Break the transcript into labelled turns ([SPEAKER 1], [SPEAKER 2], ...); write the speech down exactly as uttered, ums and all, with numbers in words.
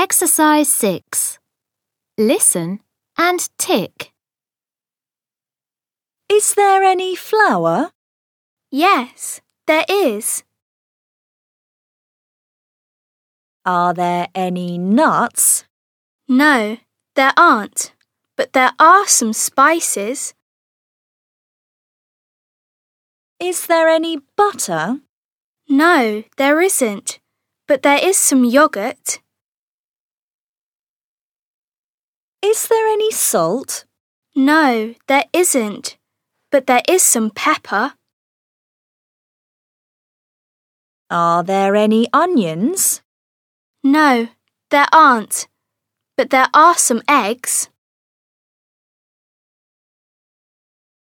[SPEAKER 1] Exercise six. Listen and tick.
[SPEAKER 2] Is there any flour?
[SPEAKER 3] Yes, there is.
[SPEAKER 2] Are there any nuts?
[SPEAKER 3] No, there aren't, but there are some spices.
[SPEAKER 2] Is there any butter?
[SPEAKER 3] No, there isn't, but there is some yogurt.
[SPEAKER 2] Is there any salt?
[SPEAKER 3] No, there isn't, but there is some pepper.
[SPEAKER 2] Are there any onions?
[SPEAKER 3] No, there aren't, but there are some eggs.